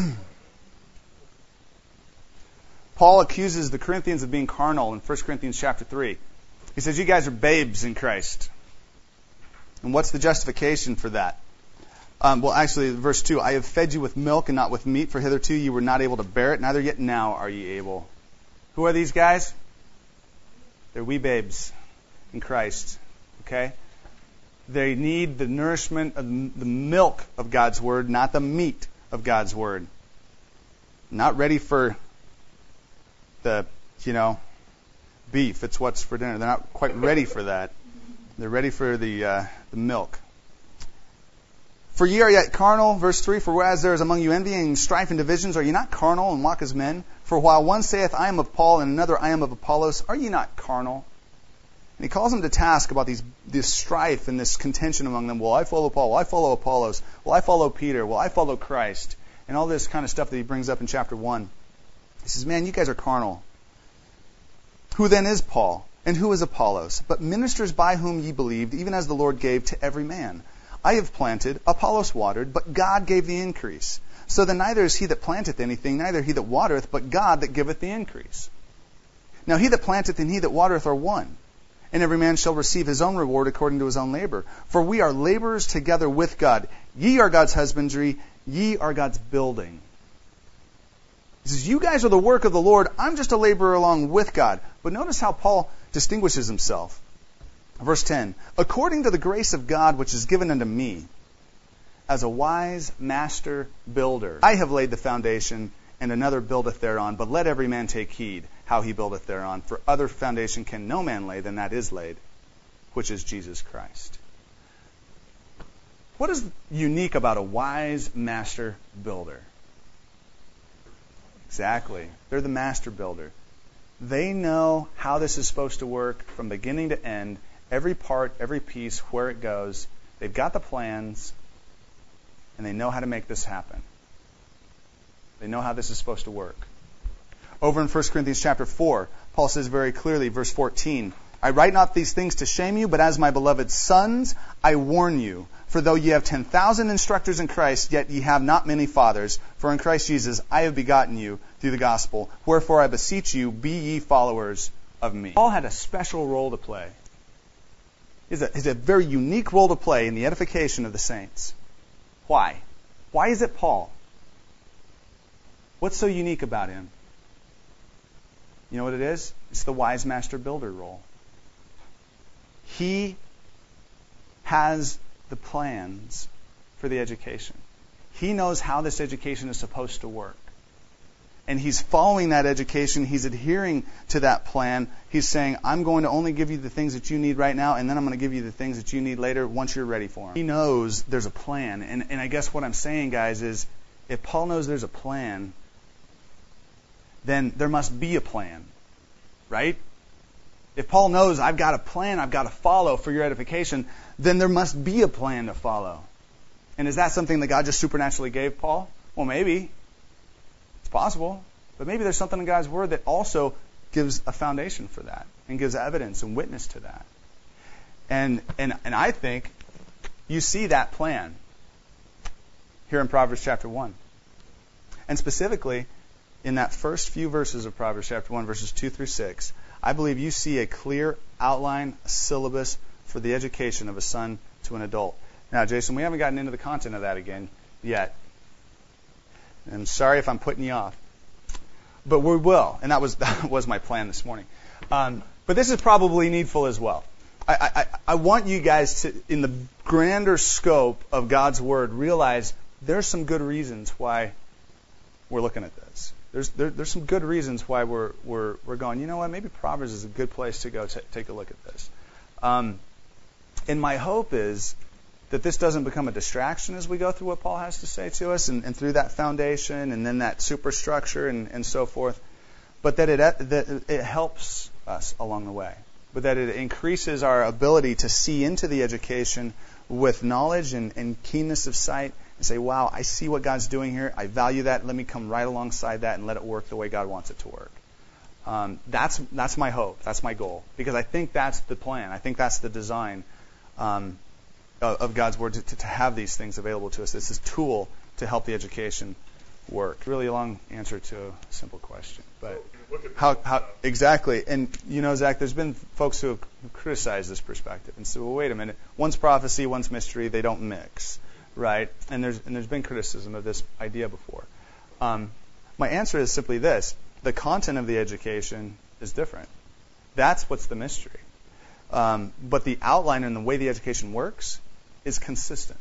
Paul accuses the Corinthians of being carnal in 1 Corinthians chapter 3. He says, you guys are babes in Christ. And what's the justification for that? Well, actually, verse 2, I have fed you with milk and not with meat, for hitherto you were not able to bear it, neither yet now are ye able. Who are these guys? They're wee babes in Christ. Okay? They need the nourishment of the milk of God's Word, not the meat of God's Word. Not ready for the, beef. It's what's for dinner. They're not quite ready for that. They're ready for the milk. For ye are yet carnal, verse 3, for whereas there is among you envy and strife and divisions, are ye not carnal and walk as men? For while one saith, I am of Paul, and another, I am of Apollos, are ye not carnal? And he calls them to task about this strife and this contention among them. Well, I follow Paul. Well, I follow Apollos. Well, I follow Peter. Well, I follow Christ. And all this kind of stuff that he brings up in chapter 1. He says, man, you guys are carnal. Who then is Paul? And who is Apollos? But ministers by whom ye believed, even as the Lord gave to every man. I have planted, Apollos watered, but God gave the increase. So then neither is he that planteth anything, neither he that watereth, but God that giveth the increase. Now he that planteth and he that watereth are one. And every man shall receive his own reward according to his own labor. For we are laborers together with God. Ye are God's husbandry, ye are God's building. He says, you guys are the work of the Lord. I'm just a laborer along with God. But notice how Paul distinguishes himself. Verse 10, according to the grace of God which is given unto me, as a wise master builder, I have laid the foundation, and another buildeth thereon. But let every man take heed how he buildeth thereon. For other foundation can no man lay than that is laid, which is Jesus Christ. What is unique about a wise master builder? Exactly. They're the master builder. They know how this is supposed to work from beginning to end, every part, every piece, where it goes. They've got the plans, and they know how to make this happen. They know how this is supposed to work. Over in 1 Corinthians chapter 4, Paul says very clearly, verse 14, I write not these things to shame you, but as my beloved sons, I warn you. For though ye have 10,000 instructors in Christ, yet ye have not many fathers. For in Christ Jesus I have begotten you through the gospel. Wherefore I beseech you, be ye followers of me. Paul had a special role to play. He has a very unique role to play in the edification of the saints. Why? Why is it Paul? What's so unique about him? You know what it is? It's the wise master builder role. He has the plans for the education. He knows how this education is supposed to work. And he's following that education. He's adhering to that plan. He's saying, I'm going to only give you the things that you need right now, and then I'm going to give you the things that you need later once you're ready for them. He knows there's a plan. And I guess what I'm saying, guys, is if Paul knows there's a plan, then there must be a plan. Right? If Paul knows I've got a plan I've got to follow for your edification, then there must be a plan to follow. And is that something that God just supernaturally gave Paul? Well, maybe. It's possible. But maybe there's something in God's Word that also gives a foundation for that and gives evidence and witness to that. And I think you see that plan here in Proverbs chapter 1. And specifically, in that first few verses of Proverbs chapter 1, verses 2 through 6, I believe you see a clear outline, a syllabus for the education of a son to an adult. Now, Jason, we haven't gotten into the content of that again yet. I'm sorry if I'm putting you off. But we will, and that was my plan this morning. But this is probably needful as well. I want you guys to, in the grander scope of God's Word, realize there's some good reasons why we're looking at this. There's some good reasons why we're going, you know what, maybe Proverbs is a good place to go take a look at this. And my hope is that this doesn't become a distraction as we go through what Paul has to say to us and through that foundation and then that superstructure and so forth, but that it helps us along the way, but that it increases our ability to see into the education with knowledge and keenness of sight and say, wow, I see what God's doing here. I value that. Let me come right alongside that and let it work the way God wants it to work. That's my hope. That's my goal. Because I think that's the plan. I think that's the design of God's Word to have these things available to us. It's this tool to help the education work. Really a long answer to a simple question. But how exactly? And you know, Zach, there's been folks who have criticized this perspective and said, well, wait a minute. One's prophecy, one's mystery. They don't mix, right? And there's been criticism of this idea before. My answer is simply this. The content of the education is different. That's what's the mystery. But the outline and the way the education works is consistent.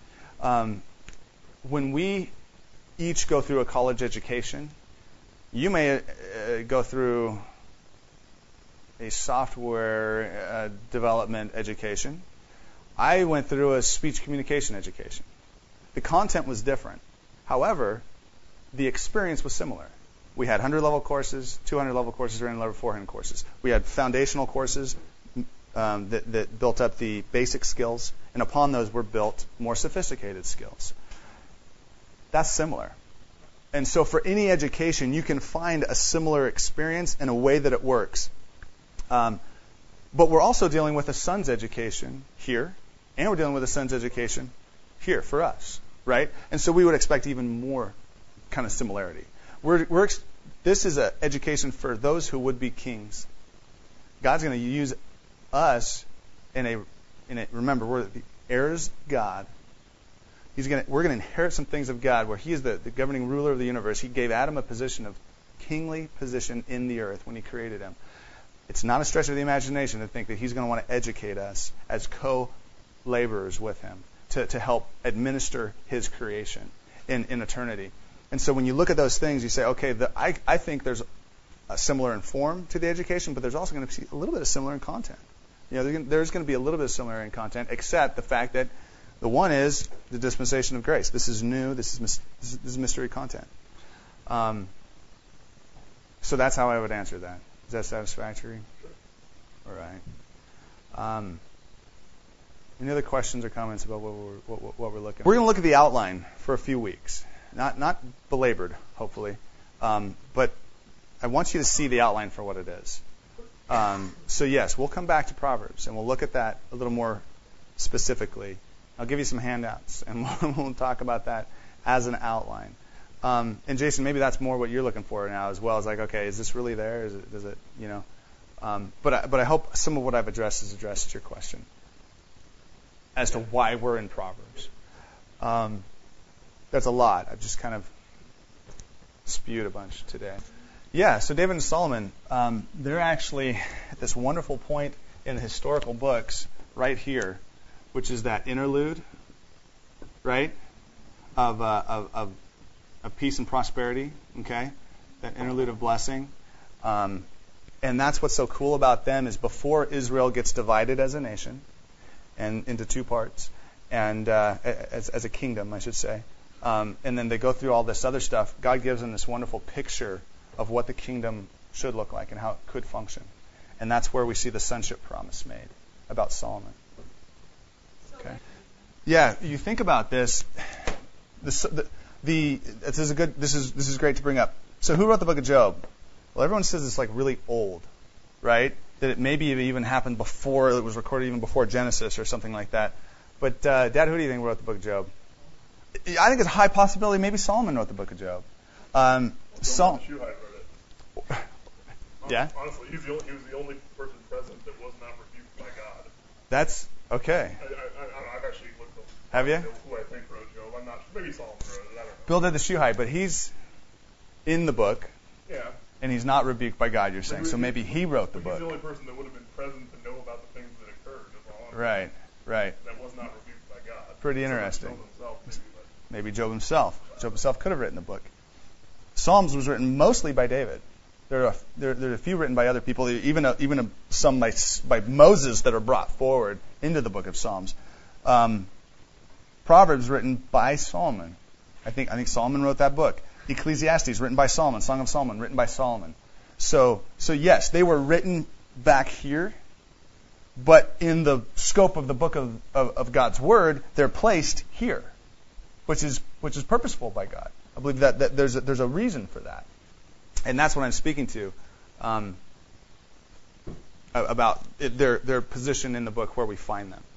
When we each go through a college education, you may go through a software development education. I went through a speech communication education. The content was different. However, the experience was similar. We had 100-level courses, 200-level courses, or level 400 courses. We had foundational courses that built up the basic skills, and upon those were built more sophisticated skills. That's similar. And so for any education, you can find a similar experience and a way that it works. But we're also dealing with a son's education here, and we're dealing with a son's education here for us, right? And so we would expect even more kind of similarity. This is an education for those who would be kings. God's going to use us remember, we're the heirs of God. We're going to inherit some things of God where He is the governing ruler of the universe. He gave Adam a position of kingly position in the earth when He created him. It's not a stretch of the imagination to think that He's going to want to educate us as co-laborers with Him to help administer His creation in eternity. And so when you look at those things, you say, okay, I think there's a similar in form to the education, but there's also going to be a little bit of similar in content. You know, there's going to be a little bit of similar in content, except the fact that the one is the dispensation of grace. This is new. This is mystery content. So that's how I would answer that. Is that satisfactory? All right. Any other questions or comments about what we're looking at? We're going to look at the outline for a few weeks. Not belabored, hopefully. But I want you to see the outline for what it is. So yes, we'll come back to Proverbs, and we'll look at that a little more specifically. I'll give you some handouts, and we'll talk about that as an outline. And Jason, maybe that's more what you're looking for now as well. It's like, okay, is this really there? Does it, you know? But I hope some of what I've addressed has addressed your question as to why we're in Proverbs. That's a lot. I've just kind of spewed a bunch today. Yeah, so David and Solomon, they're actually at this wonderful point in the historical books right here, which is that interlude, right, of peace and prosperity, okay, that interlude of blessing. And that's what's so cool about them is before Israel gets divided as a nation and into two parts, and as a kingdom, I should say, and then they go through all this other stuff, God gives them this wonderful picture of what the kingdom should look like and how it could function. And that's where we see the sonship promise made about Solomon. Okay. Yeah, you think about this. This is great to bring up. So who wrote the book of Job? Well, everyone says it's like really old, right? That it maybe even happened before, it was recorded even before Genesis or something like that. But Dad, who do you think wrote the book of Job? I think it's a high possibility maybe Solomon wrote the book of Job. Shuhite wrote it. Yeah? Honestly, he was the only person present that was not rebuked by God. That's okay. I've actually looked up. Have you? Who I think wrote Job. I'm not sure. Maybe Solomon wrote it. I don't know. Bildad the Shuhite, but he's in the book. Yeah. And he's not rebuked by God, you're saying. So maybe he wrote the He's book. the only person that would have been present to know about the things that occurred. That's all I'm Right. That was not rebuked by God. Pretty interesting. Job himself, maybe, Maybe Job himself. Job himself could have written the book. Psalms was written mostly by David. There are a few written by other people, even some by Moses that are brought forward into the book of Psalms. Proverbs written by Solomon. I think Solomon wrote that book. Ecclesiastes written by Solomon. Song of Solomon written by Solomon. So yes, they were written back here, but in the scope of the book of God's Word, they're placed here, which is purposeful by God. I believe that there's a reason for that, and that's what I'm speaking to about their position in the book where we find them.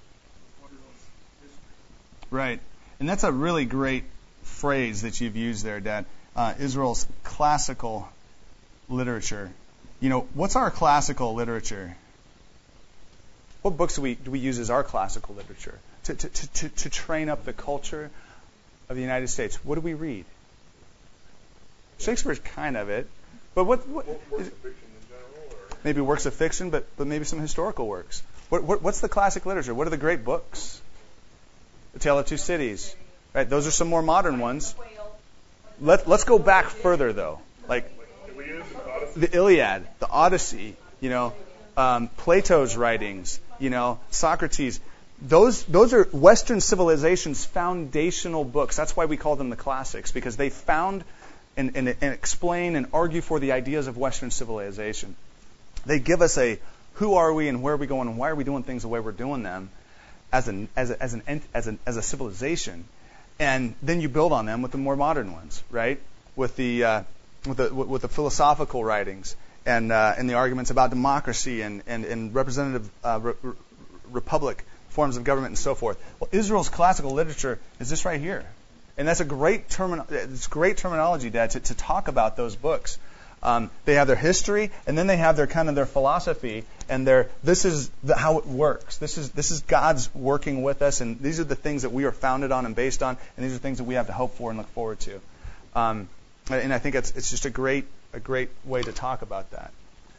Right, and that's a really great phrase that you've used there, Dad. Israel's classical literature. You know, what's our classical literature? What books do we use as our classical literature to train up the culture of the United States? What do we read? Shakespeare's kind of it, but what works of fiction in general, or maybe works of fiction, but maybe some historical works. What's the classic literature? What are the great books? The Tale of Two Cities, right? Those are some more modern ones. Let's go back further though, like the Iliad, the Odyssey, Plato's writings, Socrates. Those are Western civilization's foundational books. That's why we call them the classics, because they found and explain and argue for the ideas of Western civilization. They give us a who are we and where are we going and why are we doing things the way we're doing them as a civilization. And then you build on them with the more modern ones, right? With the philosophical writings and the arguments about democracy and representative republic forms of government and so forth. Well, Israel's classical literature is this right here, and that's a great terminology, Dad, to talk about those books. They have their history, and then they have their kind of their philosophy, and this is how it works. This is God's working with us, and these are the things that we are founded on and based on, and these are things that we have to hope for and look forward to. And I think it's just a great way to talk about that.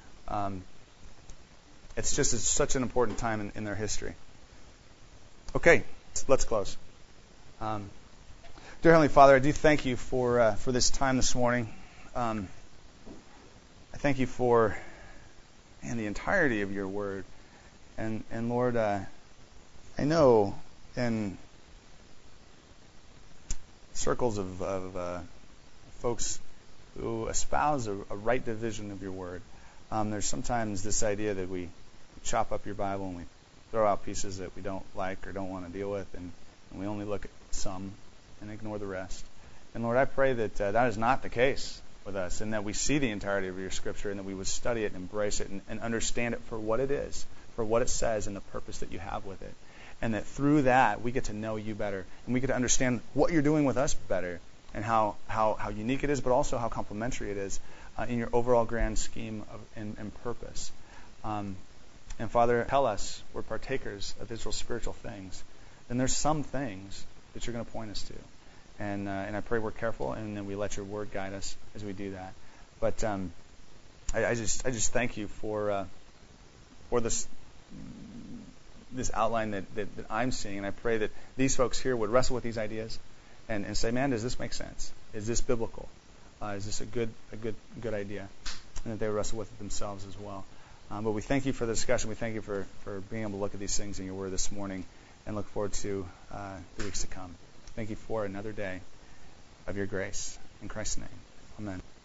It's such an important time in their history. Okay, let's close. Dear Heavenly Father, I do thank you for this time this morning. I thank you for the entirety of your word. And Lord, I know in circles of folks who espouse a right division of your word, there's sometimes this idea that we chop up your Bible and we throw out pieces that we don't like or don't want to deal with, and we only look at some and ignore the rest. And Lord, I pray that that is not the case with us, and that we see the entirety of your Scripture, and that we would study it and embrace it and understand it for what it is, for what it says, and the purpose that you have with it. And that through that, we get to know you better, and we get to understand what you're doing with us better, and how unique it is, but also how complementary it is in your overall grand scheme and purpose. And Father, tell us we're partakers of Israel's spiritual things. Then there's some things that you're going to point us to. And I pray we're careful, and then we let your word guide us as we do that. But I just thank you for this outline that I'm seeing, and I pray that these folks here would wrestle with these ideas and say, man, does this make sense? Is this biblical? Is this a good idea? And that they would wrestle with it themselves as well. But we thank you for the discussion. We thank you for being able to look at these things in your word this morning, and look forward to the weeks to come. Thank you for another day of your grace. In Christ's name, amen.